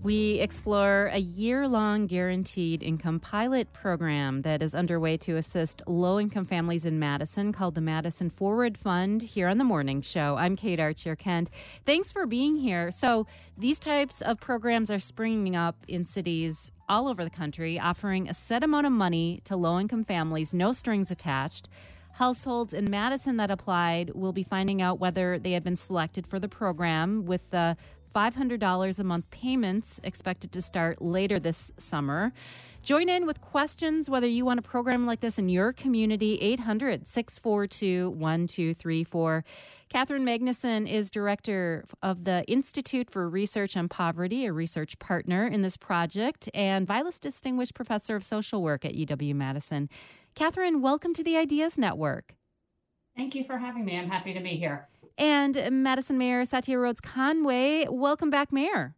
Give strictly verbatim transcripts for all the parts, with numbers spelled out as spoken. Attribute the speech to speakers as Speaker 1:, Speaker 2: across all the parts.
Speaker 1: We explore a year-long guaranteed income pilot program that is underway to assist low-income families in Madison called the Madison Forward Fund here on The Morning Show. I'm Kate Archer-Kent. Thanks for being here. So these types of programs are springing up in cities all over the country, offering a set amount of money to low-income families, no strings attached. Households in Madison that applied will be finding out whether they have been selected for the program, with the five hundred dollars a month payments expected to start later this summer. Join in with questions whether you want a program like this in your community. Eight hundred, six four two, one two three four. Catherine Magnuson is director of the Institute for Research on Poverty, a research partner in this project, and Vilas Distinguished Professor of Social Work at U W-Madison. Catherine, welcome to the Ideas Network.
Speaker 2: Thank you for having me. I'm happy to be here.
Speaker 1: And Madison Mayor Satya Rhodes Conway, welcome back, Mayor.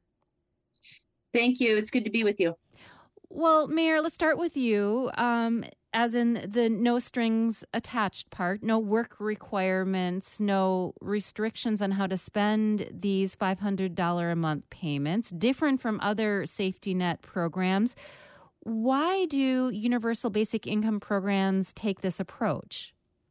Speaker 3: Thank you. It's good to be with you.
Speaker 1: Well, Mayor, let's start with you. Um, as in the no strings attached part, no work requirements, no restrictions on how to spend these five hundred dollars a month payments, different from other safety net programs. Why do universal basic income programs take this approach?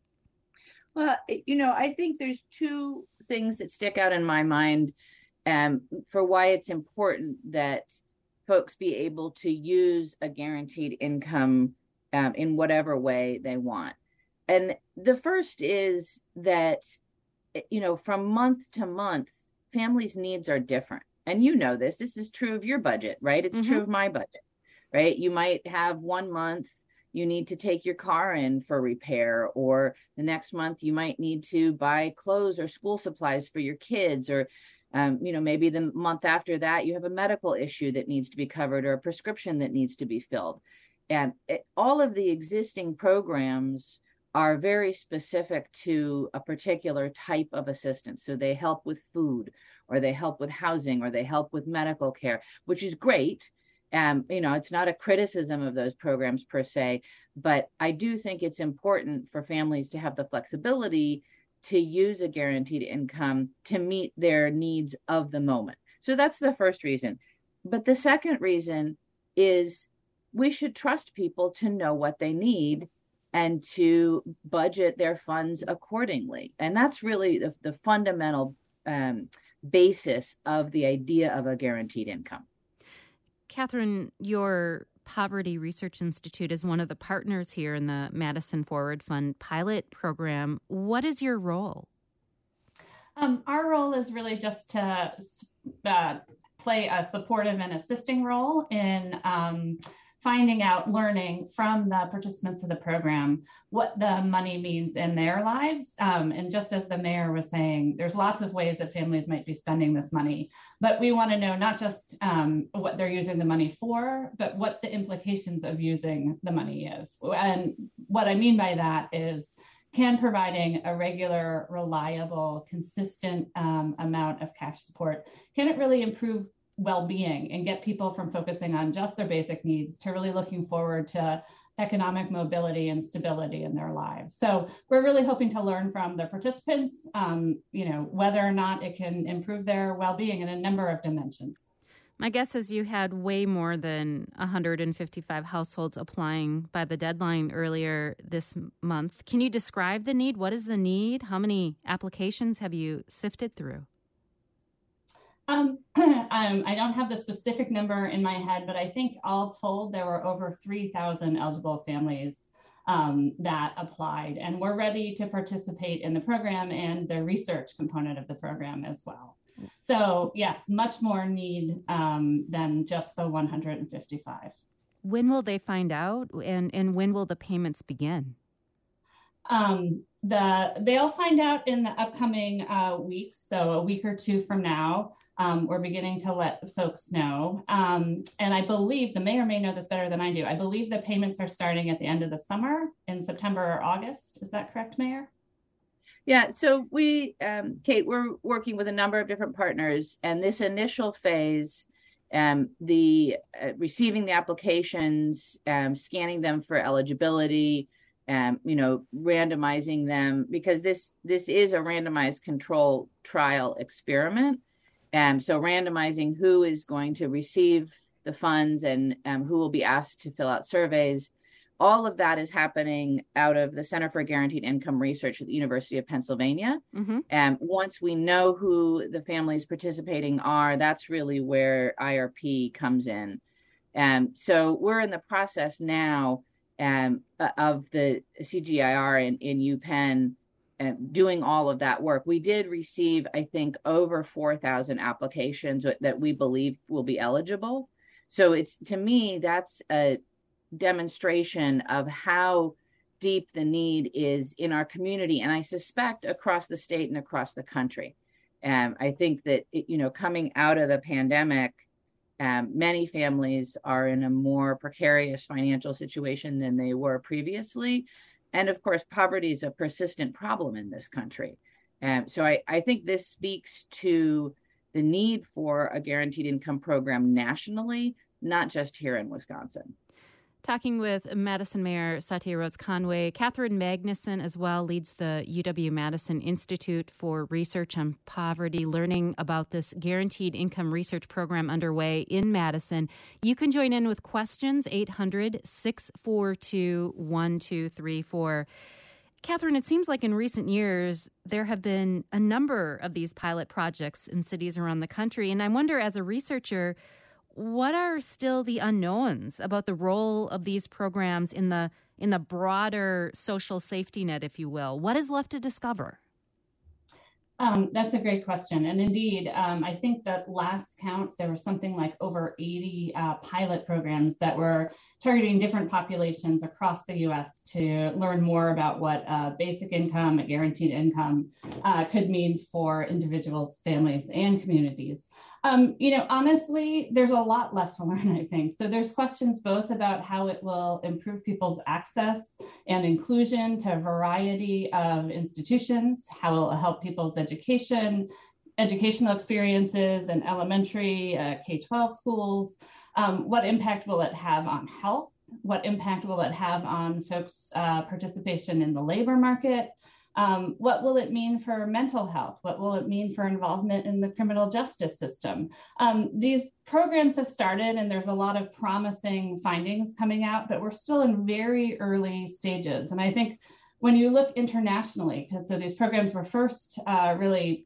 Speaker 3: Well, you know, I think there's two things that stick out in my mind um, for why it's important that folks be able to use a guaranteed income um, in whatever way they want. And the first is that, you know, from month to month, families' needs are different. And you know this. This is true of your budget, right? It's mm-hmm. true of my budget, right? You might have one month you need to take your car in for repair, or the next month you might need to buy clothes or school supplies for your kids, or um, you know, maybe the month after that you have a medical issue that needs to be covered or a prescription that needs to be filled. And it, all of the existing programs are very specific to a particular type of assistance. So they help with food, or they help with housing, or they help with medical care, which is great. Um, you know, it's not a criticism of those programs per se, but I do think it's important for families to have the flexibility to use a guaranteed income to meet their needs of the moment. So that's the first reason. But the second reason is we should trust people to know what they need and to budget their funds accordingly. And that's really the, the fundamental um, basis of the idea of a guaranteed income.
Speaker 1: Catherine, your Poverty Research Institute is one of the partners here in the Madison Forward Fund pilot program. What is your role?
Speaker 2: Um, our role is really just to uh, play a supportive and assisting role in um, finding out, learning from the participants of the program what the money means in their lives. Um, and just as the mayor was saying, there's lots of ways that families might be spending this money, but we want to know not just um, what they're using the money for, but what the implications of using the money is. And what I mean by that is, can providing a regular, reliable, consistent um, amount of cash support, can it really improve well-being and get people from focusing on just their basic needs to really looking forward to economic mobility and stability in their lives? So we're really hoping to learn from the participants, um, you know, whether or not it can improve their well-being in a number of dimensions.
Speaker 1: My guess is you had way more than one hundred fifty-five households applying by the deadline earlier this month. Can you describe the need? What is the need? How many applications have you sifted through?
Speaker 2: Um, um, I don't have the specific number in my head, but I think all told, there were over three thousand eligible families um, that applied, and we're ready to participate in the program and the research component of the program as well. So yes, much more need um, than just the one hundred fifty-five.
Speaker 1: When will they find out, and, and when will the payments begin?
Speaker 2: Um, the they'll find out in the upcoming uh, weeks, so a week or two from now. Um, we're beginning to let folks know. Um, and I believe, the mayor may know this better than I do, I believe the payments are starting at the end of the summer in September or August. Is that correct, Mayor?
Speaker 3: Yeah, so we, um, Kate, we're working with a number of different partners, and this initial phase, um, the uh, receiving the applications, um, scanning them for eligibility, um, you know, randomizing them, because this this is a randomized control trial experiment. And so randomizing who is going to receive the funds and um, who will be asked to fill out surveys. All of that is happening out of the Center for Guaranteed Income Research at the University of Pennsylvania. Mm-hmm. And once we know who the families participating are, that's really where I R P comes in. And so we're in the process now um, of the C G I R in, in UPenn uh, doing all of that work. We did receive, I think, over four thousand applications that we believe will be eligible. So it's, to me, that's a demonstration of how deep the need is in our community, and I suspect across the state and across the country. Um, I think that, it, you know, coming out of the pandemic, um, many families are in a more precarious financial situation than they were previously. And of course, poverty is a persistent problem in this country. Um, so I, I think this speaks to the need for a guaranteed income program nationally, not just here in Wisconsin.
Speaker 1: Talking with Madison Mayor Satya Rhodes Conway. Catherine Magnuson as well leads the U W-Madison Institute for Research on Poverty, learning about this guaranteed income research program underway in Madison. You can join in with questions, eight hundred, six four two, one two three four. Catherine, it seems like in recent years, there have been a number of these pilot projects in cities around the country. And I wonder, as a researcher, what are still the unknowns about the role of these programs in the in the broader social safety net, if you will? What is left to discover?
Speaker 2: Um, that's a great question. And indeed, um, I think that last count, there was something like over eighty uh, pilot programs that were targeting different populations across the U S to learn more about what uh, basic income, a guaranteed income uh, could mean for individuals, families, and communities. Um, you know, honestly, there's a lot left to learn, I think. So there's questions both about how it will improve people's access and inclusion to a variety of institutions, how it will help people's education, educational experiences in elementary, uh, K twelve schools. Um, what impact will it have on health? What impact will it have on folks' uh, participation in the labor market? Um, what will it mean for mental health? What will it mean for involvement in the criminal justice system? Um, these programs have started and there's a lot of promising findings coming out, but we're still in very early stages. And I think when you look internationally, because so these programs were first uh, really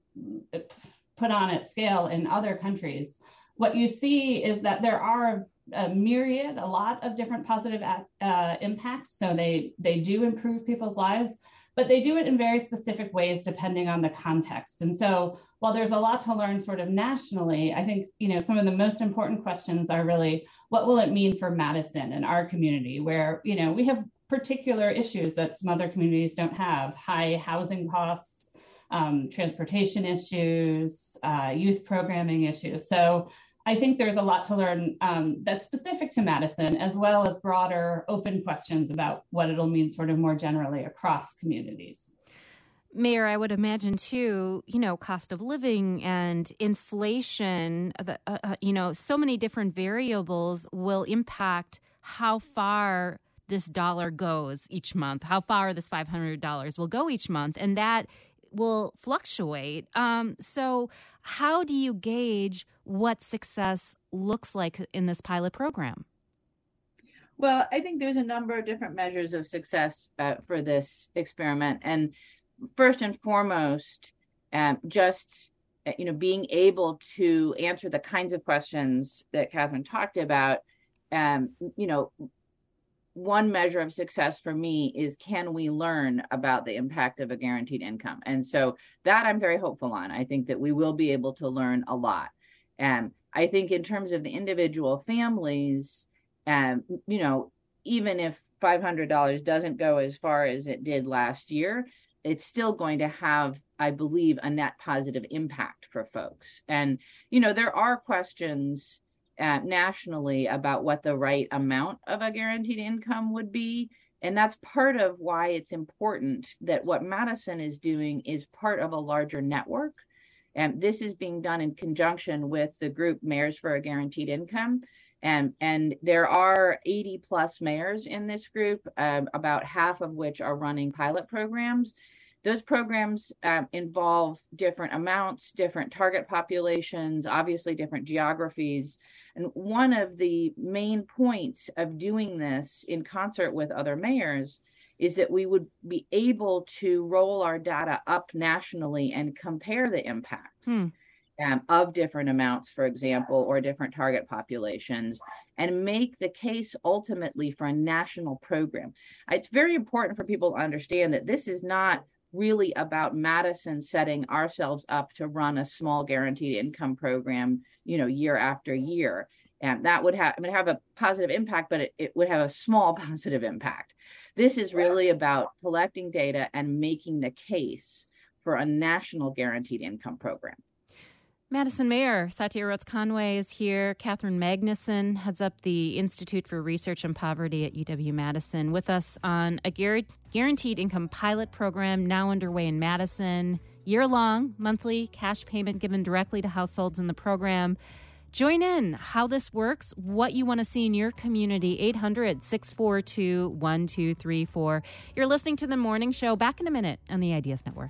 Speaker 2: put on at scale in other countries, what you see is that there are a myriad, a lot of different positive uh, impacts. So they, they do improve people's lives, but they do it in very specific ways depending on the context. And so while there's a lot to learn sort of nationally, I think, you know, some of the most important questions are really, what will it mean for Madison and our community where, you know, we have particular issues that some other communities don't have, high housing costs, um, transportation issues, uh, youth programming issues. So I think there's a lot to learn um, that's specific to Madison, as well as broader open questions about what it'll mean sort of more generally across communities.
Speaker 1: Mayor, I would imagine, too, you know, cost of living and inflation, the, uh, uh, you know, so many different variables will impact how far this dollar goes each month, how far this five hundred dollars will go each month. And that will fluctuate. Um, so how do you gauge what success looks like in this pilot program?
Speaker 3: Well, I think there's a number of different measures of success uh, for this experiment. And first and foremost, um, just, you know, being able to answer the kinds of questions that Catherine talked about. Um, you know, one measure of success for me is, can we learn about the impact of a guaranteed income? And so that I'm very hopeful on. I think that we will be able to learn a lot. And I think in terms of the individual families, um, you know, even if five hundred dollars doesn't go as far as it did last year, it's still going to have, I believe, a net positive impact for folks. And, you know, there are questions uh, nationally about what the right amount of a guaranteed income would be. And that's part of why it's important that what Madison is doing is part of a larger network. And this is being done in conjunction with the group Mayors for a Guaranteed Income. And, and there are eighty plus mayors in this group, um, about half of which are running pilot programs. those programs um, involve different amounts, different target populations, obviously different geographies. And one of the main points of doing this in concert with other mayors is that we would be able to roll our data up nationally and compare the impacts hmm. um, of different amounts, for example, or different target populations, and make the case ultimately for a national program. It's very important for people to understand that this is not really about Madison setting ourselves up to run a small guaranteed income program, you know, year after year. And that would have, would have a positive impact, but it, it would have a small positive impact. This is really about collecting data and making the case for a national guaranteed income program.
Speaker 1: Madison Mayor Satya Rhodes Conway is here. Catherine Magnuson heads up the Institute for Research on Poverty at U W-Madison with us on a guaranteed income pilot program now underway in Madison. Year-long, monthly cash payment given directly to households in the program. Join in how this works, what you want to see in your community, eight hundred, six four two, one two three four. You're listening to The Morning Show. Back in a minute on the Ideas Network.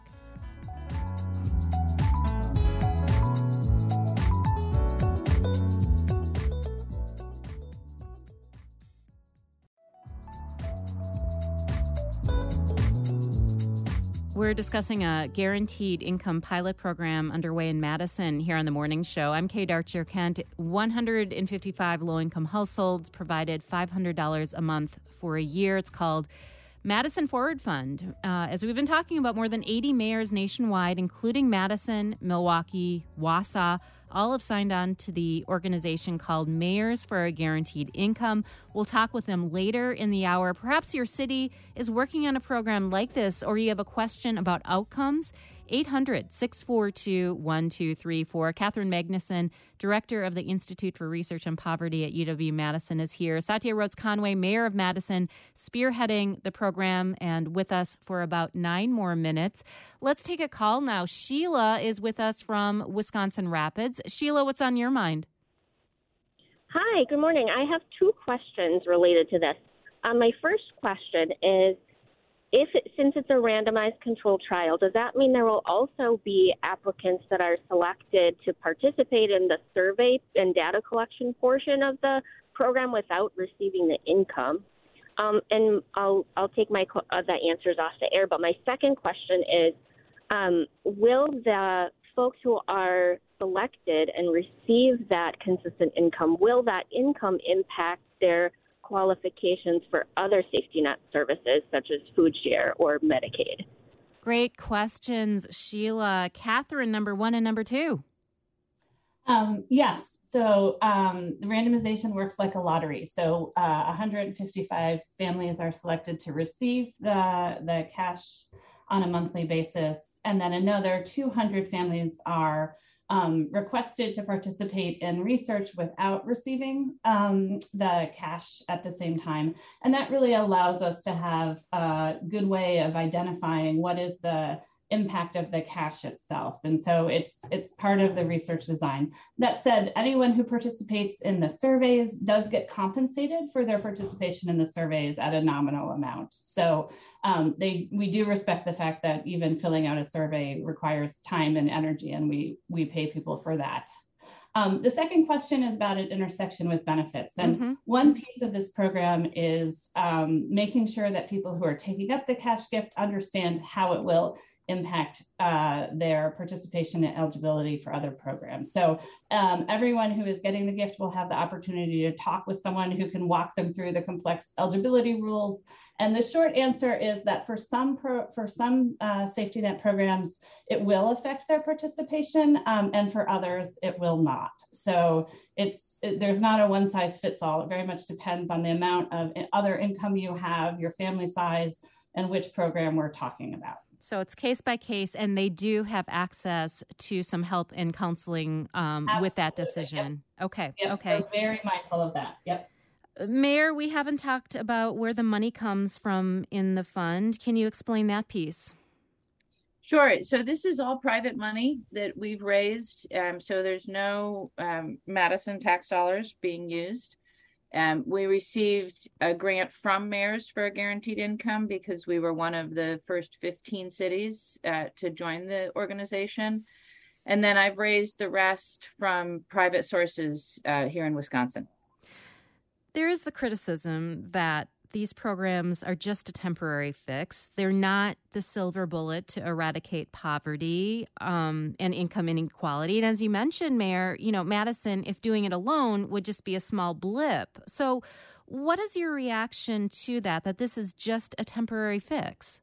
Speaker 1: We're discussing a guaranteed income pilot program underway in Madison here on The Morning Show. I'm Kate Archer-Kent. one hundred fifty-five low-income households provided five hundred dollars a month for a year. It's called Madison Forward Fund. Uh, as we've been talking about, more than eighty mayors nationwide, including Madison, Milwaukee, Wausau, all have signed on to the organization called Mayors for a Guaranteed Income. We'll talk with them later in the hour. Perhaps your city is working on a program like this, or you have a question about outcomes. eight hundred, six four two, one two three four. Catherine Magnuson, Director of the Institute for Research on Poverty at U W-Madison, is here. Satya Rhodes Conway, Mayor of Madison, spearheading the program and with us for about nine more minutes. Let's take a call now. Sheila is with us from Wisconsin Rapids. Sheila, what's on your mind?
Speaker 4: Hi, good morning. I have two questions related to this. Um, my first question is, If it, since it's a randomized controlled trial, does that mean there will also be applicants that are selected to participate in the survey and data collection portion of the program without receiving the income? Um, and I'll I'll take my uh, the answers off the air. But my second question is, um, will the folks who are selected and receive that consistent income, will that income impact their qualifications for other safety net services such as food share or Medicaid?
Speaker 1: Great questions, Sheila. Catherine, number one and number two.
Speaker 2: Um, yes. So um, the randomization works like a lottery. So uh, one hundred fifty-five families are selected to receive the, the cash on a monthly basis. And then another two hundred families are Um, requested to participate in research without receiving um, the cash at the same time. And that really allows us to have a good way of identifying what is the impact of the cash itself. And so it's it's part of the research design. That said, anyone who participates in the surveys does get compensated for their participation in the surveys at a nominal amount. So um, they we do respect the fact that even filling out a survey requires time and energy, and we we pay people for that. Um, the second question is about an intersection with benefits. And mm-hmm. one piece of this program is um, making sure that people who are taking up the cash gift understand how it will impact uh, their participation and eligibility for other programs. So um, everyone who is getting the gift will have the opportunity to talk with someone who can walk them through the complex eligibility rules. And the short answer is that for some pro, for some uh, safety net programs, it will affect their participation, um, and for others, it will not. So it's it, there's not a one size fits all. It very much depends on the amount of other income you have, your family size, and which program we're talking about.
Speaker 1: So it's case by case, and they do have access to some help in counseling um, with that decision. Yep. Okay.
Speaker 2: Yep.
Speaker 1: Okay.
Speaker 2: We're very mindful of that. Yep.
Speaker 1: Mayor, we haven't talked about where the money comes from in the fund. Can you explain that piece?
Speaker 3: Sure. So this is all private money that we've raised. Um, so there's no um, Madison tax dollars being used. Um, we received a grant from Mayors for a Guaranteed Income because we were one of the first fifteen cities uh, to join the organization. And then I've raised the rest from private sources uh, here in Wisconsin.
Speaker 1: There is the criticism that these programs are just a temporary fix. They're not the silver bullet to eradicate poverty um, and income inequality. And as you mentioned, Mayor, you know, Madison, if doing it alone, would just be a small blip. So what is your reaction to that, that this is just a temporary fix?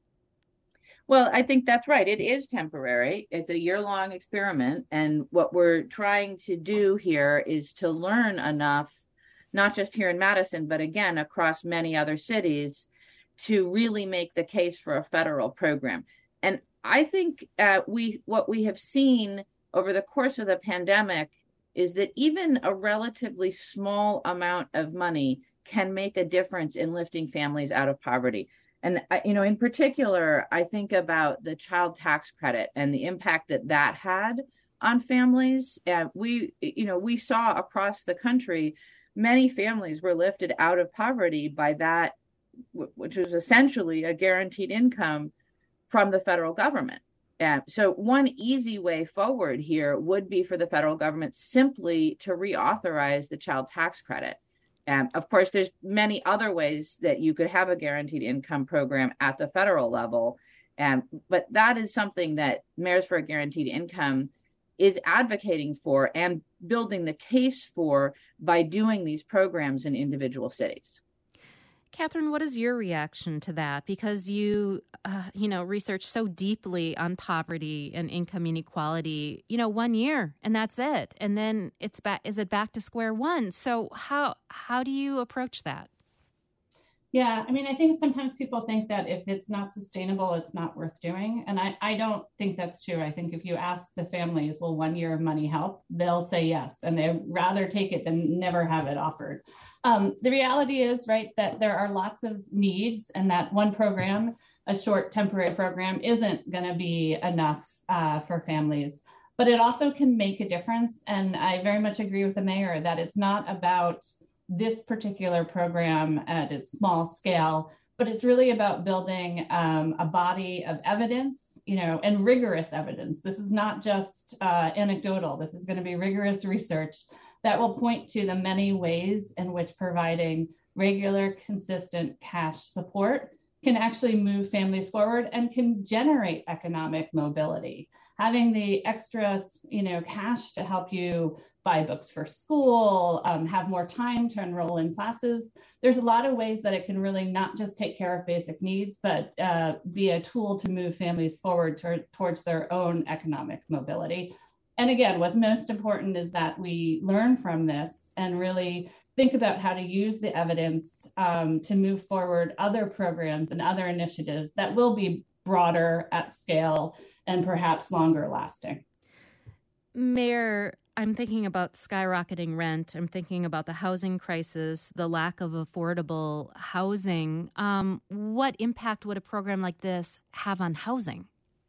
Speaker 3: Well, I think that's right. It is temporary. It's a year-long experiment. And what we're trying to do here is to learn enough, not just here in Madison, but again, across many other cities, to really make the case for a federal program. And I think uh, we what we have seen over the course of the pandemic is that even a relatively small amount of money can make a difference in lifting families out of poverty. And, you know, in particular, I think about the child tax credit and the impact that that had on families. Uh, we, you know, we saw across the country, many families were lifted out of poverty by that, which was essentially a guaranteed income from the federal government. Uh, so one easy way forward here would be for the federal government simply to reauthorize the child tax credit. Um, of course, there's many other ways that you could have a guaranteed income program at the federal level. Um, but that is something that Mayors for a Guaranteed Income is advocating for and building the case for by doing these programs in individual cities.
Speaker 1: Catherine, what is your reaction to that? Because you, uh, you know, research so deeply on poverty and income inequality, you know, one year and that's it. And then it's back, is it back to square one? So how, how do you approach that?
Speaker 2: Yeah, I mean, I think sometimes people think that if it's not sustainable, it's not worth doing. And I, I don't think that's true. I think if you ask the families, will one year of money help? They'll say yes, and they'd rather take it than never have it offered. Um, the reality is, right, that there are lots of needs, and that one program, a short temporary program, isn't going to be enough uh, for families. But it also can make a difference. And I very much agree with the mayor that it's not about this particular program at its small scale, but it's really about building um, a body of evidence, you know, and rigorous evidence. This is not just uh, anecdotal. This is going to be rigorous research that will point to the many ways in which providing regular, consistent cash support can actually move families forward and can generate economic mobility. Having the extra, you know, cash to help you buy books for school, um, have more time to enroll in classes. There's a lot of ways that it can really not just take care of basic needs, but uh, be a tool to move families forward to, towards their own economic mobility. And again, what's most important is that we learn from this and really think about how to use the evidence um, to move forward other programs and other initiatives that will be broader at scale and perhaps longer lasting.
Speaker 1: Mayor, I'm thinking about skyrocketing rent. I'm thinking about the housing crisis, the lack of affordable housing. Um, what impact would a program like this have on housing?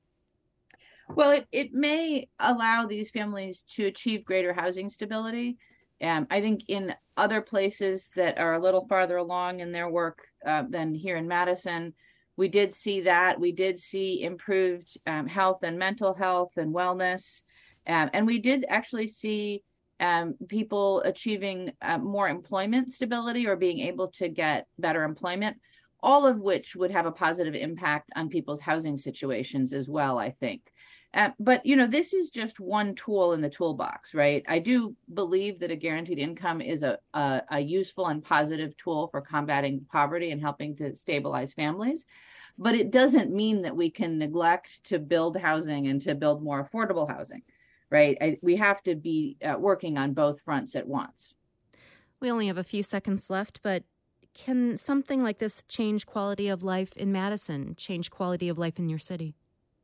Speaker 3: Well, it, it may allow these families to achieve greater housing stability. Um, I think in other places that are a little farther along in their work uh, than here in Madison, we did see that. We did see improved um, health and mental health and wellness. Um, and we did actually see um, people achieving uh, more employment stability or being able to get better employment, all of which would have a positive impact on people's housing situations as well, I think. Uh, but, you know, this is just one tool in the toolbox, right? I do believe that a guaranteed income is a, a, a useful and positive tool for combating poverty and helping to stabilize families. But it doesn't mean that we can neglect to build housing and to build more affordable housing. Right. I, we have to be uh, working on both fronts at once.
Speaker 1: We only have a few seconds left, but can something like this change quality of life in Madison, change quality of life in your city?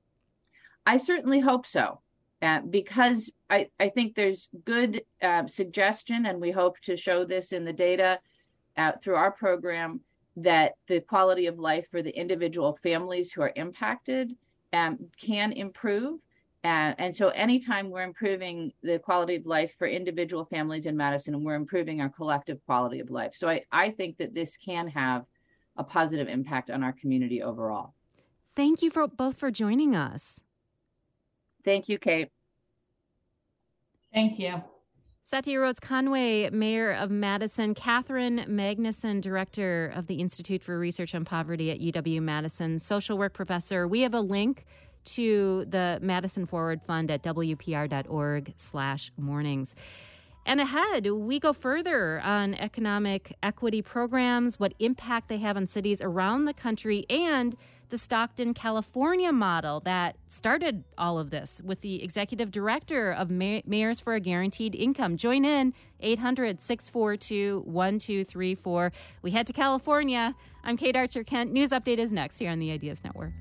Speaker 3: I certainly hope so, uh, because I, I think there's good uh, suggestion, and we hope to show this in the data uh, through our program, that the quality of life for the individual families who are impacted um, can improve. And, and so anytime we're improving the quality of life for individual families in Madison, we're improving our collective quality of life. So I, I think that this can have a positive impact on our community overall.
Speaker 1: Thank you for both for joining us.
Speaker 3: Thank you, Kate.
Speaker 2: Thank you.
Speaker 1: Satya Rhodes Conway, Mayor of Madison, Catherine Magnuson, Director of the Institute for Research on Poverty at U W-Madison, social work professor. We have a link to the Madison Forward Fund at W P R dot org slash mornings. And ahead, we go further on economic equity programs, what impact they have on cities around the country, and the Stockton, California model that started all of this with the executive director of May- Mayors for a Guaranteed Income. Join in, eight hundred, six four two, one two three four. We head to California. I'm Kate Archer-Kent. News Update is next here on the Ideas Network.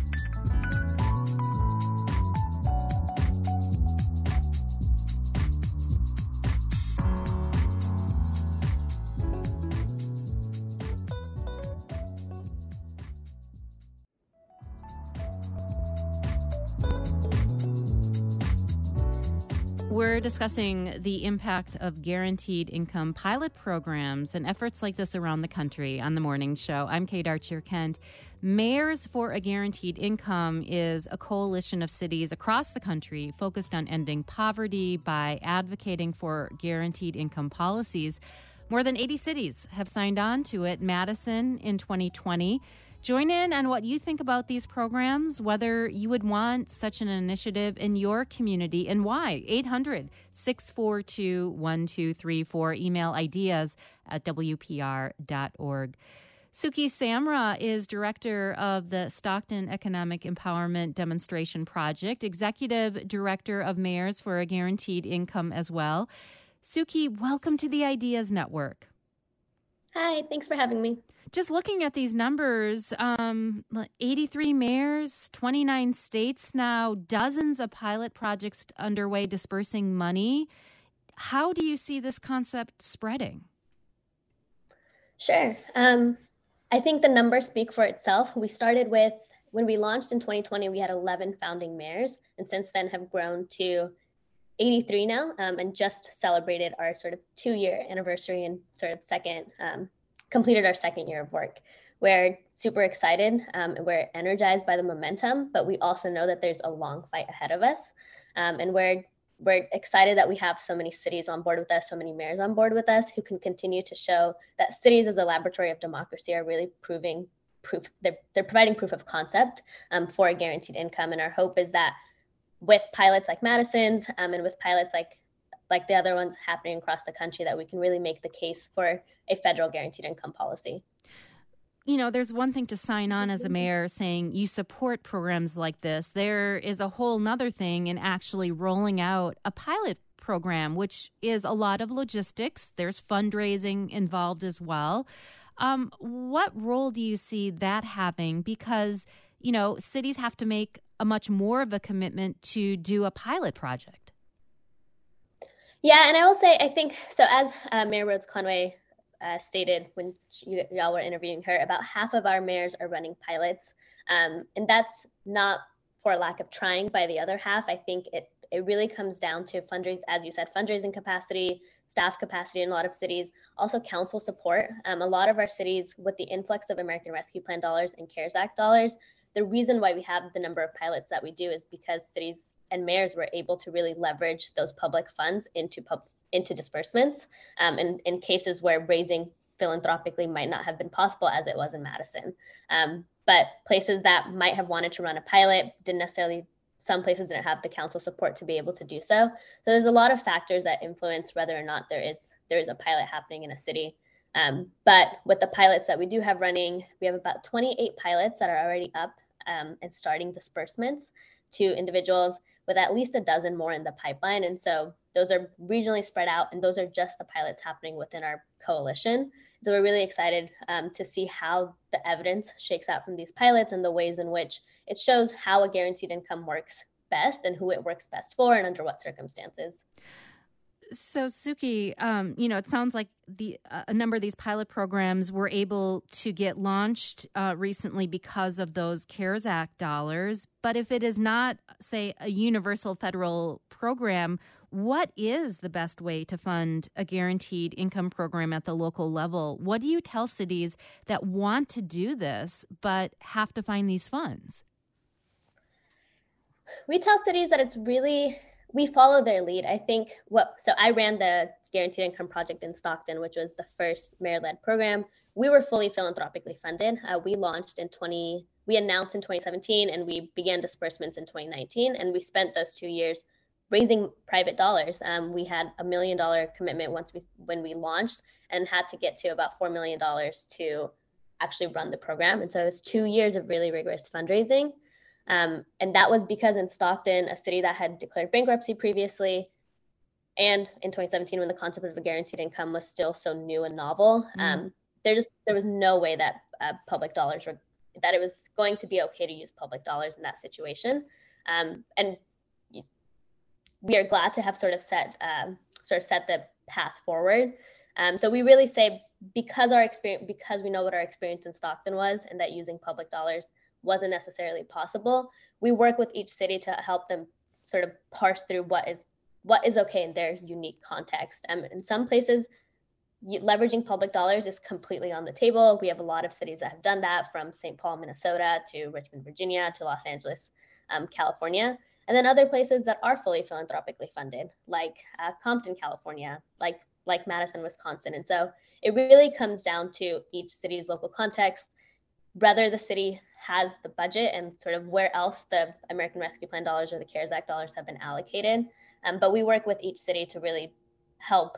Speaker 1: We're discussing the impact of guaranteed income pilot programs and efforts like this around the country on the morning show. I'm Kate Archer-Kent. Mayors for a Guaranteed Income is a coalition of cities across the country focused on ending poverty by advocating for guaranteed income policies. More than eighty cities have signed on to it. Madison in twenty twenty. Join in on what you think about these programs, whether you would want such an initiative in your community and why. eight hundred, six four two, one two three four. Email ideas at W P R dot org. Suki Samra is director of the Stockton Economic Empowerment Demonstration Project, executive director of Mayors for a Guaranteed Income as well. Suki, welcome to the Ideas Network.
Speaker 5: Hi, thanks for having me.
Speaker 1: Just looking at these numbers, um, eighty-three mayors, twenty-nine states now, dozens of pilot projects underway dispersing money. How do you see this concept spreading?
Speaker 5: Sure. Um, I think the numbers speak for itself. We started with, when we launched in twenty twenty, we had eleven founding mayors, and since then have grown to eighty-three now, um, and just celebrated our sort of two-year anniversary and sort of second um completed our second year of work. We're super excited um, and we're energized by the momentum, but we also know that there's a long fight ahead of us. Um, and we're we're excited that we have so many cities on board with us, so many mayors on board with us who can continue to show that cities as a laboratory of democracy are really proving proof, they're, they're providing proof of concept um, for a guaranteed income. And our hope is that with pilots like Madison's um, and with pilots like like the other ones happening across the country, that we can really make the case for a federal guaranteed income policy.
Speaker 1: You know, there's one thing to sign on as a mayor saying you support programs like this. There is a whole nother thing in actually rolling out a pilot program, which is a lot of logistics. There's fundraising involved as well. Um, what role do you see that having? Because, you know, cities have to make a much more of a commitment to do a pilot project.
Speaker 5: Yeah, and I will say, I think, so as uh, Mayor Rhodes Conway uh, stated when you, y'all were interviewing her, about half of our mayors are running pilots. Um, and that's not for lack of trying by the other half. I think it, it really comes down to fundraise, as you said, fundraising capacity, staff capacity in a lot of cities, also council support. Um, a lot of our cities, with the influx of American Rescue Plan dollars and CARES Act dollars, the reason why we have the number of pilots that we do is because cities and mayors were able to really leverage those public funds into pub, into disbursements um, in, in cases where raising philanthropically might not have been possible, as it was in Madison. Um, but places that might have wanted to run a pilot didn't necessarily, some places didn't have the council support to be able to do so. So there's a lot of factors that influence whether or not there is there is a pilot happening in a city. Um, but with the pilots that we do have running, we have about twenty-eight pilots that are already up um, and starting disbursements to individuals, with at least a dozen more in the pipeline. And so those are regionally spread out, and those are just the pilots happening within our coalition. So we're really excited um, to see how the evidence shakes out from these pilots and the ways in which it shows how a guaranteed income works best and who it works best for and under what circumstances.
Speaker 1: So, Suki, um, you know, it sounds like the uh, a number of these pilot programs were able to get launched uh, recently because of those CARES Act dollars. But if it is not, say, a universal federal program, what is the best way to fund a guaranteed income program at the local level? What do you tell cities that want to do this but have to find these funds?
Speaker 5: We tell cities that it's really... we follow their lead. I think what, so I ran the Guaranteed Income Project in Stockton, which was the first mayor-led program. We were fully philanthropically funded. Uh, we launched in twenty, we announced in twenty seventeen, and we began disbursements in twenty nineteen. And we spent those two years raising private dollars. Um, we had a million dollar commitment once we, when we launched, and had to get to about four million dollars to actually run the program. And so it was two years of really rigorous fundraising. Um, and that was because in Stockton, a city that had declared bankruptcy previously, and in twenty seventeen, when the concept of a guaranteed income was still so new and novel, mm. um, there just there was no way that uh, public dollars were, that it was going to be okay to use public dollars in that situation. Um, and we are glad to have sort of set um, sort of set the path forward. Um, so we really say, because our experience, because we know what our experience in Stockton was, and that using public dollars wasn't necessarily possible, we work with each city to help them sort of parse through what is what is okay in their unique context. Um, in some places, you, leveraging public dollars is completely on the table. We have a lot of cities that have done that, from Saint Paul, Minnesota, to Richmond, Virginia, to Los Angeles, um, California. And then other places that are fully philanthropically funded, like uh, Compton, California, like like Madison, Wisconsin. And so it really comes down to each city's local context, whether the city has the budget and sort of where else the American Rescue Plan dollars or the CARES Act dollars have been allocated. Um, but we work with each city to really help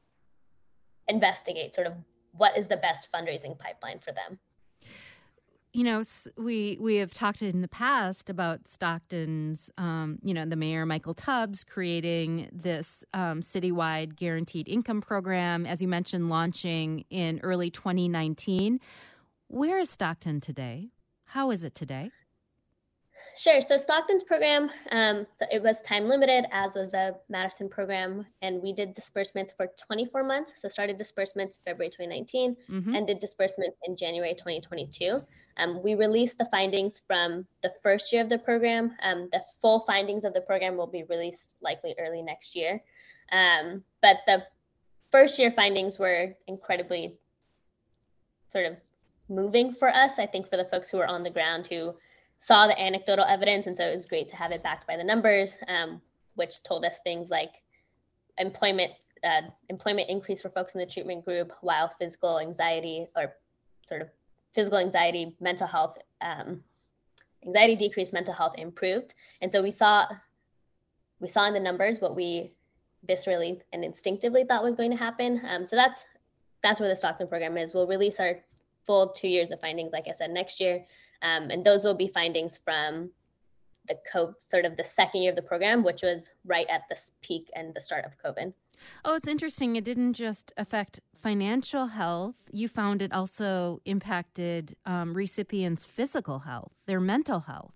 Speaker 5: investigate sort of what is the best fundraising pipeline for them.
Speaker 1: You know, we we have talked in the past about Stockton's, um, you know, the mayor, Michael Tubbs, creating this um, citywide guaranteed income program, as you mentioned, launching in early twenty nineteen. Where is Stockton today? How is it today?
Speaker 5: Sure. So Stockton's program, um, so it was time limited, as was the Madison program, and we did disbursements for twenty-four months. So started disbursements February twenty nineteen, mm-hmm. and did disbursements in January twenty twenty-two. Um, we released the findings from the first year of the program. Um, the full findings of the program will be released likely early next year. Um, but the first year findings were incredibly sort of moving for us, I think, for the folks who were on the ground, who saw the anecdotal evidence. And so it was great to have it backed by the numbers, um, which told us things like employment uh, employment increase for folks in the treatment group, while physical anxiety or sort of physical anxiety, mental health, um, anxiety decreased, mental health improved. And so we saw we saw in the numbers what we viscerally and instinctively thought was going to happen. Um, so that's that's where the Stockton program is. We'll release our full two years of findings, like I said, next year. Um, and those will be findings from the co- sort of the second year of the program, which was right at the peak and the start of COVID.
Speaker 1: Oh, it's interesting. It didn't just affect financial health. You found it also impacted um, recipients' physical health, their mental health.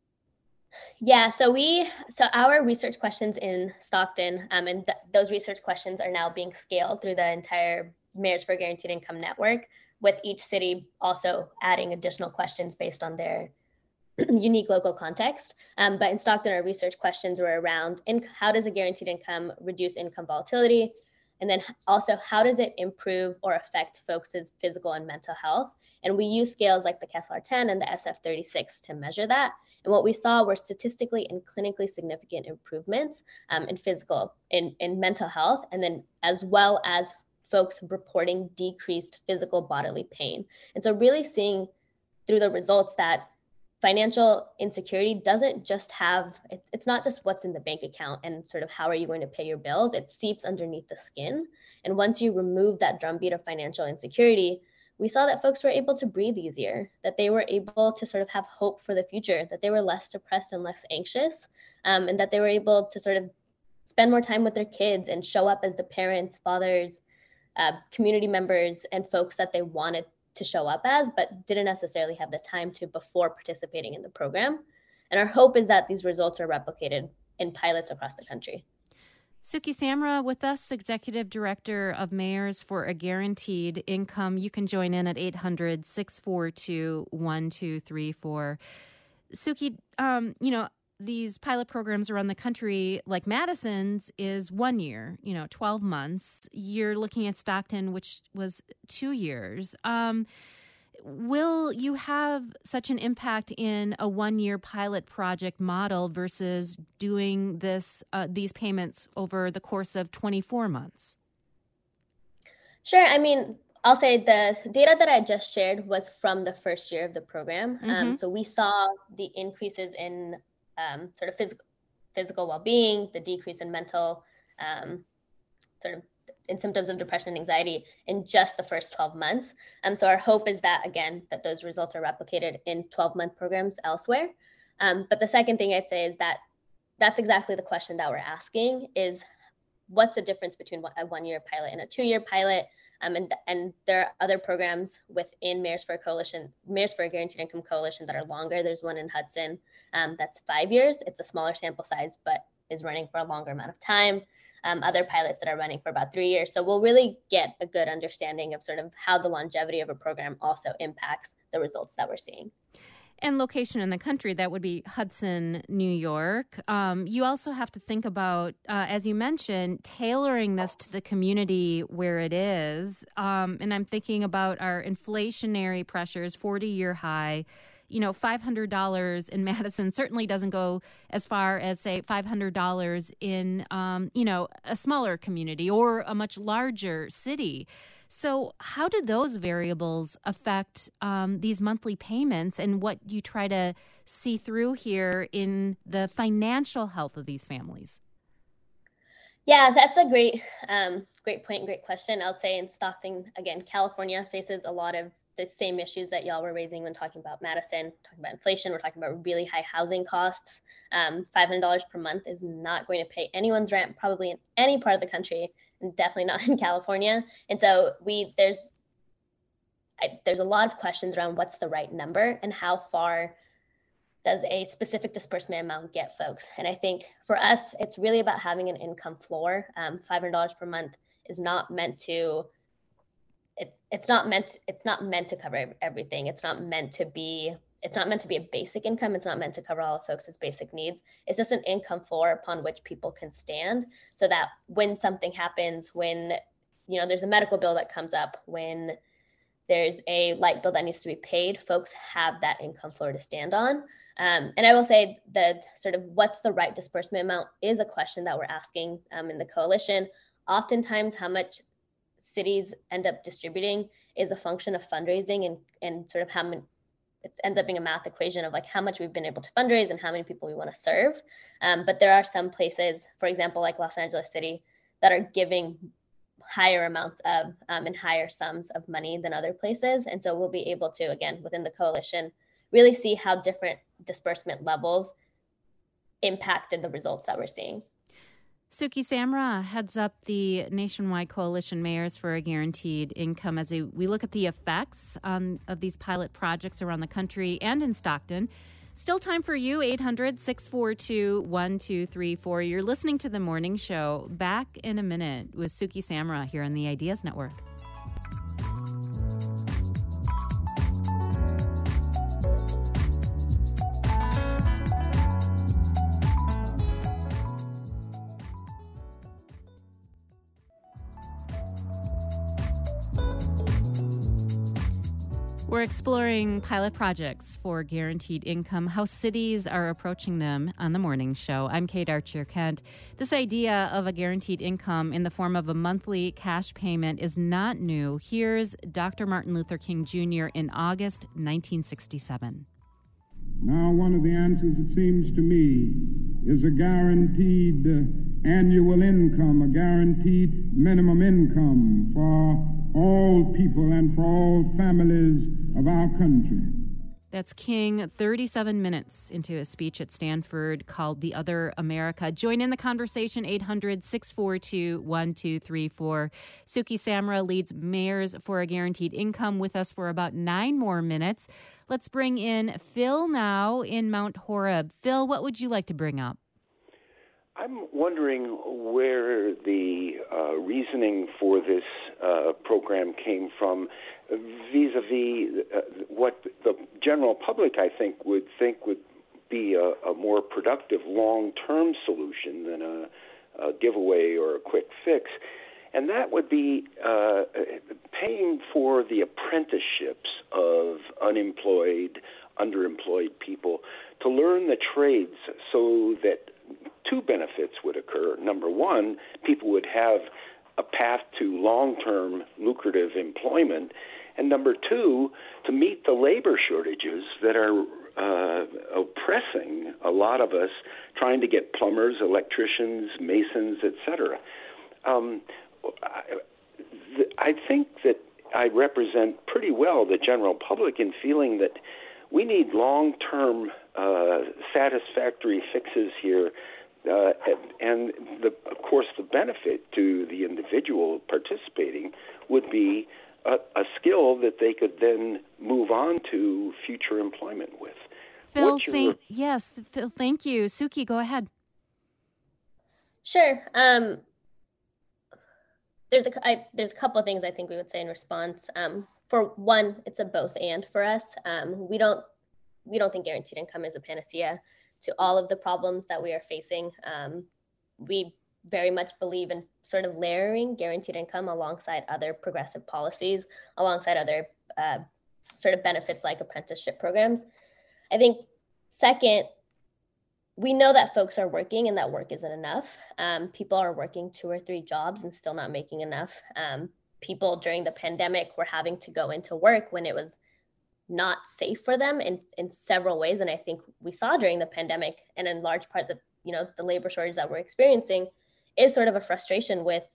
Speaker 5: Yeah, so we, so our research questions in Stockton, um, and th- those research questions are now being scaled through the entire Mayors for Guaranteed Income network, with each city also adding additional questions based on their unique local context. Um, but in Stockton, our research questions were around in, how does a guaranteed income reduce income volatility? And then also, how does it improve or affect folks' physical and mental health? And we use scales like the Kessler ten and the S F thirty-six to measure that. And what we saw were statistically and clinically significant improvements um, in physical, in, in mental health, and then as well as folks reporting decreased physical bodily pain. And so really seeing through the results that financial insecurity doesn't just have, it's not just what's in the bank account and sort of how are you going to pay your bills, it seeps underneath the skin. And once you remove that drumbeat of financial insecurity, we saw that folks were able to breathe easier, that they were able to sort of have hope for the future, that they were less depressed and less anxious, um, and that they were able to sort of spend more time with their kids and show up as the parents, fathers, uh, community members, and folks that they wanted to show up as, but didn't necessarily have the time to before participating in the program. And our hope is that these results are replicated in pilots across the country.
Speaker 1: Suki Samra with us, Executive Director of Mayors for a Guaranteed Income. You can join in at eight hundred, six four two, one two three four. Suki, um, you know, these pilot programs around the country, like Madison's, is one year, you know, twelve months. You're looking at Stockton, which was two years. Um, will you have such an impact in a one-year pilot project model versus doing this uh, these payments over the course of twenty-four months?
Speaker 5: Sure. I mean, I'll say the data that I just shared was from the first year of the program. Mm-hmm. Um, so we saw the increases in um, sort of physical, physical well-being, the decrease in mental um, sort of in symptoms of depression and anxiety in just the first twelve months. Um, so our hope is that, again, that those results are replicated in twelve-month programs elsewhere. Um, but the second thing I'd say is that that's exactly the question that we're asking is what's the difference between a one-year pilot and a two-year pilot? Um, and, and there are other programs within Mayors for a Coalition, Mayors for a Guaranteed Income Coalition that are longer. There's one in Hudson um, that's five years. It's a smaller sample size, but is running for a longer amount of time. Um, other pilots that are running for about three years. So we'll really get a good understanding of sort of how the longevity of a program also impacts the results that we're seeing.
Speaker 1: And location in the country, that would be Hudson, New York. Um, you also have to think about, uh, as you mentioned, tailoring this to the community where it is. Um, and I'm thinking about our inflationary pressures, forty-year high. You know, five hundred dollars in Madison certainly doesn't go as far as, say, five hundred dollars in, um, you know, a smaller community or a much larger city. So how do those variables affect um, these monthly payments and what you try to see through here in the financial health of these families?
Speaker 5: Yeah, that's a great, um, great point, great question. I'll say in Stockton, again, California faces a lot of the same issues that y'all were raising when talking about Madison, talking about inflation. We're talking about really high housing costs. Um, five hundred dollars per month is not going to pay anyone's rent, probably in any part of the country, and definitely not in California. And so we there's I, there's a lot of questions around what's the right number and how far does a specific disbursement amount get folks. And I think for us, it's really about having an income floor. Um, five hundred dollars per month is not meant to It's it's not meant it's not meant to cover everything. It's not meant to be it's not meant to be a basic income. It's not meant to cover all of folks' basic needs. It's just an income floor upon which people can stand, so that when something happens, when you know there's a medical bill that comes up, when there's a light bill that needs to be paid, folks have that income floor to stand on. Um, and I will say that sort of what's the right disbursement amount is a question that we're asking um, in the coalition. Oftentimes, how much cities end up distributing is a function of fundraising and, and sort of how many, it ends up being a math equation of like how much we've been able to fundraise and how many people we want to serve. Um, but there are some places, for example, like Los Angeles City, that are giving higher amounts of um, and higher sums of money than other places. And so we'll be able to, again, within the coalition, really see how different disbursement levels impacted the results that we're seeing.
Speaker 1: Suki Samra heads up the nationwide coalition Mayors for a Guaranteed Income as a, we look at the effects um, of these pilot projects around the country and in Stockton. Still time for you, eight hundred, six four two, one two three four. You're listening to The Morning Show. Back in a minute with Suki Samra here on the Ideas Network. We're exploring pilot projects for guaranteed income, how cities are approaching them on The Morning Show. I'm Kate Archer-Kent. This idea of a guaranteed income in the form of a monthly cash payment is not new. Here's Doctor Martin Luther King Junior in August nineteen sixty-seven.
Speaker 6: Now, one of the answers, it seems to me, is a guaranteed uh, annual income, a guaranteed minimum income for all people and for all families of our country.
Speaker 1: That's King thirty-seven minutes into a speech at Stanford called The Other America. Join in the conversation, eight hundred, six four two, one two three four. Suki Samra leads Mayors for a Guaranteed Income with us for about nine more minutes. Let's bring in Phil now in Mount Horeb. Phil, what would you like to bring up?
Speaker 7: I'm wondering where the uh, reasoning for this uh, program came from vis-a-vis uh, what the general public, I think, would think would be a, a more productive long-term solution than a, a giveaway or a quick fix. And that would be uh, paying for the apprenticeships of unemployed, underemployed people to learn the trades so that two benefits would occur. Number one, people would have a path to long-term lucrative employment. And number two, to meet the labor shortages that are uh, oppressing a lot of us trying to get plumbers, electricians, masons, et cetera. Um, I, I think that I represent pretty well the general public in feeling that we need long-term uh, satisfactory fixes here. Uh, and, the, of course, the benefit to the individual participating would be a, a skill that they could then move on to future employment with.
Speaker 1: Phil, your... thank, yes, Phil, thank you. Suki, go ahead.
Speaker 5: Sure. Um, there's a I, there's a couple of things I think we would say in response. Um, for one, it's a both and for us. Um, we don't we don't think guaranteed income is a panacea to all of the problems that we are facing. Um, we very much believe in sort of layering guaranteed income alongside other progressive policies, alongside other uh, sort of benefits like apprenticeship programs. I think second, we know that folks are working and that work isn't enough. Um, people are working two or three jobs and still not making enough. Um, people during the pandemic were having to go into work when it was not safe for them in, in several ways. And I think we saw during the pandemic, and in large part, the, you know, the labor shortage that we're experiencing is sort of a frustration with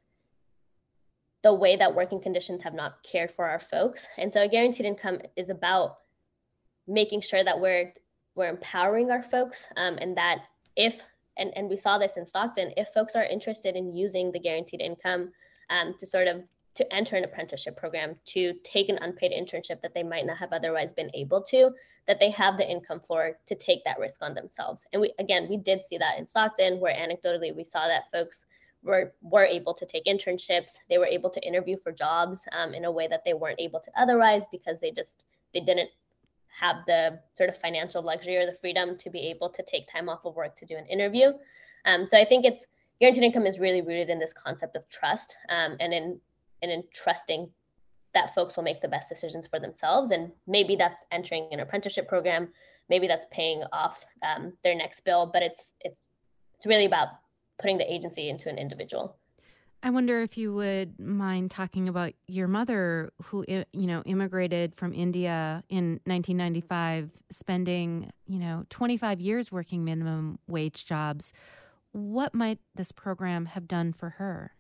Speaker 5: the way that working conditions have not cared for our folks. And so a guaranteed income is about making sure that we're we're empowering our folks, um, and that if, and, and we saw this in Stockton, if folks are interested in using the guaranteed income um, to sort of to enter an apprenticeship program, to take an unpaid internship that they might not have otherwise been able to, that they have the income floor to take that risk on themselves. And we, again, we did see that in Stockton, where anecdotally we saw that folks were, were able to take internships. They were able to interview for jobs um, in a way that they weren't able to otherwise, because they just, they didn't have the sort of financial luxury or the freedom to be able to take time off of work to do an interview. Um, so I think it's, guaranteed income is really rooted in this concept of trust um, and in and in trusting that folks will make the best decisions for themselves. And maybe that's entering an apprenticeship program, maybe that's paying off um, their next bill, but it's it's it's really about putting the agency into an individual.
Speaker 1: I wonder if you would mind talking about your mother, who, you know, immigrated from India in nineteen ninety-five, spending, you know, twenty-five years working minimum wage jobs. What might this program have done for her?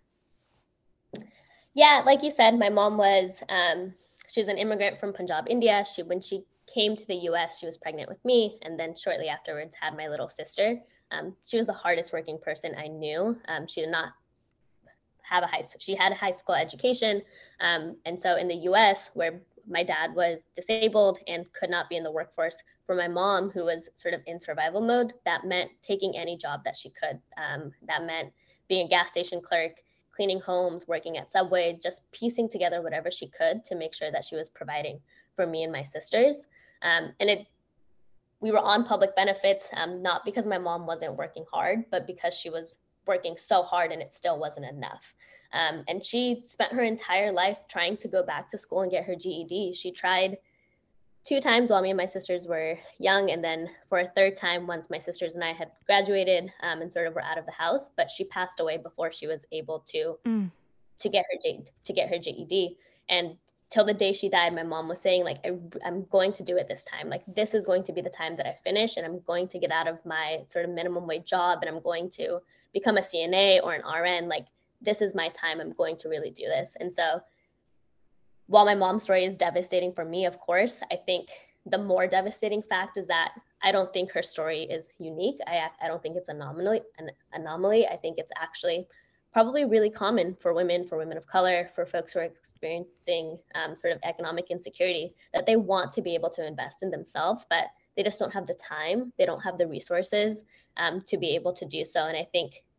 Speaker 5: Yeah, like you said, my mom was, um, she was an immigrant from Punjab, India. She, when she came to the U S, she was pregnant with me, and then shortly afterwards had my little sister. Um, she was the hardest working person I knew. Um, she did not have a high, she had a high school education. Um, and so in the U S, where my dad was disabled and could not be in the workforce, for my mom, who was sort of in survival mode, that meant taking any job that she could. Um, that meant being a gas station clerk, cleaning homes, working at Subway, just piecing together whatever she could to make sure that she was providing for me and my sisters. Um, and it, we were on public benefits, um, not because my mom wasn't working hard, but because she was working so hard and it still wasn't enough. Um, and she spent her entire life trying to go back to school and get her G E D. She tried two times while me and my sisters were young, and then for a third time once my sisters and I had graduated um, and sort of were out of the house, but she passed away before she was able to mm. to get her G, to get her G E D. And till the day she died, my mom was saying, like, I, I'm going to do it this time. Like, this is going to be the time that I finish, and I'm going to get out of my sort of minimum wage job, and I'm going to become a C N A or an R N. Like, this is my time. I'm going to really do this. And so while my mom's story is devastating for me, of course, I think the more devastating fact is that I don't think her story is unique. I I don't think it's anomaly, an anomaly. I think it's actually probably really common for women, for women of color, for folks who are experiencing um, sort of economic insecurity, that they want to be able to invest in themselves, but they just don't have the time. They don't have the resources um, to be able to do so. And I think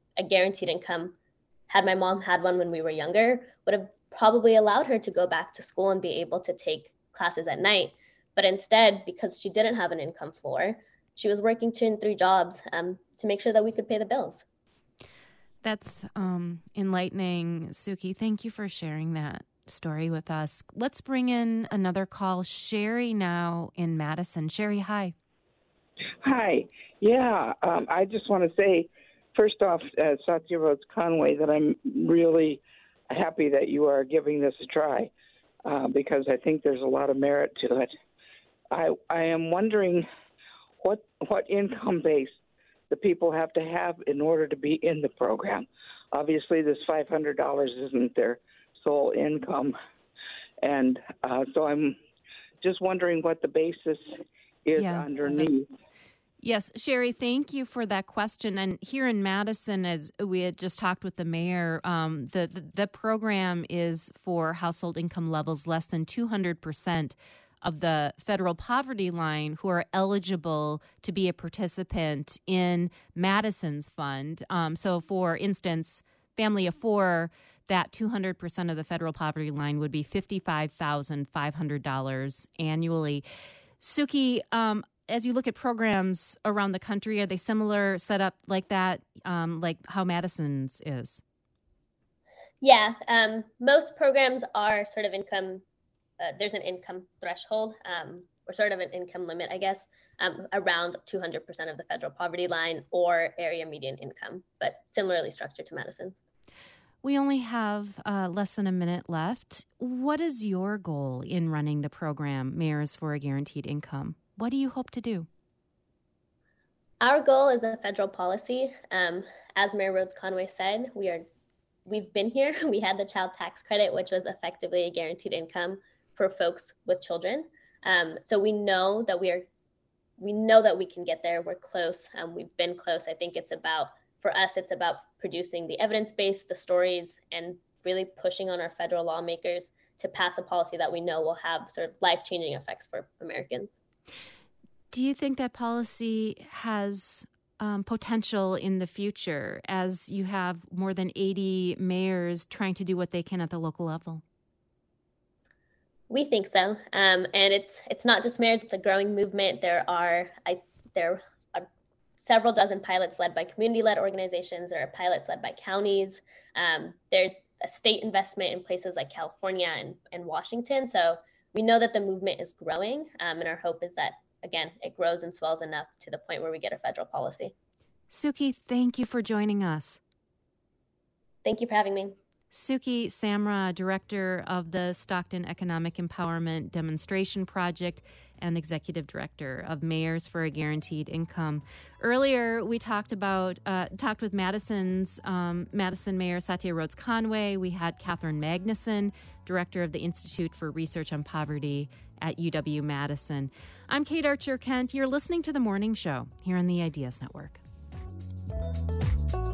Speaker 5: a guaranteed income, had my mom had one when we were younger, would have probably allowed her to go back to school and be able to take classes at night. But instead, because she didn't have an income floor, she was working two and three jobs um, to make sure that we could pay the bills.
Speaker 1: That's um, enlightening, Suki. Thank you for sharing that story with us. Let's bring in another call. Sherry now in Madison. Sherry, hi.
Speaker 8: Hi. Yeah, um, I just want to say, first off, uh, Satya Rhodes Conway, that I'm really happy that you are giving this a try uh, because I think there's a lot of merit to it. I I am wondering what what income base the people have to have in order to be in the program. Obviously, this five hundred dollars isn't their sole income, and uh, so I'm just wondering what the basis is
Speaker 1: yeah.
Speaker 8: underneath.
Speaker 1: Yes, Sherry, thank you for that question. And here in Madison, as we had just talked with the mayor, um, the, the, the program is for household income levels less than two hundred percent of the federal poverty line who are eligible to be a participant in Madison's fund. Um, so, for instance, family of four, that two hundred percent of the federal poverty line would be fifty-five thousand five hundred dollars annually. Suki, um, as you look at programs around the country, are they similar set up like that, um, like how Madison's is?
Speaker 5: Yeah, um, most programs are sort of income, uh, there's an income threshold um, or sort of an income limit, I guess, um, around two hundred percent of the federal poverty line or area median income, but similarly structured to Madison's.
Speaker 1: We only have uh, less than a minute left. What is your goal in running the program, Mayors for a Guaranteed Income? What do you hope to do?
Speaker 5: Our goal is a federal policy. Um, as Mayor Rhodes Conway said, we are, we've been here. We had the child tax credit, which was effectively a guaranteed income for folks with children. Um, so we know that we are, we know that we can get there. We're close. Um, we've been close. I think it's about, for us, it's about producing the evidence base, the stories, and really pushing on our federal lawmakers to pass a policy that we know will have sort of life-changing effects for Americans.
Speaker 1: Do you think that policy has um, potential in the future as you have more than eighty mayors trying to do what they can at the local level?
Speaker 5: We think so. Um, and it's it's not just mayors, it's a growing movement. There are I, there are several dozen pilots led by community-led organizations. There are pilots led by counties. Um, there's a state investment in places like California and, and Washington. So we know that the movement is growing, um, and our hope is that, again, it grows and swells enough to the point where we get a federal policy.
Speaker 1: Suki, thank you for joining us.
Speaker 5: Thank you for having me.
Speaker 1: Suki Samra, Director of the Stockton Economic Empowerment Demonstration Project and Executive Director of Mayors for a Guaranteed Income. Earlier, we talked about uh, talked with Madison's um, Madison Mayor Satya Rhodes Conway. We had Catherine Magnuson, Director of the Institute for Research on Poverty at U W-Madison. I'm Kate Archer Kent. You're listening to The Morning Show here on the Ideas Network.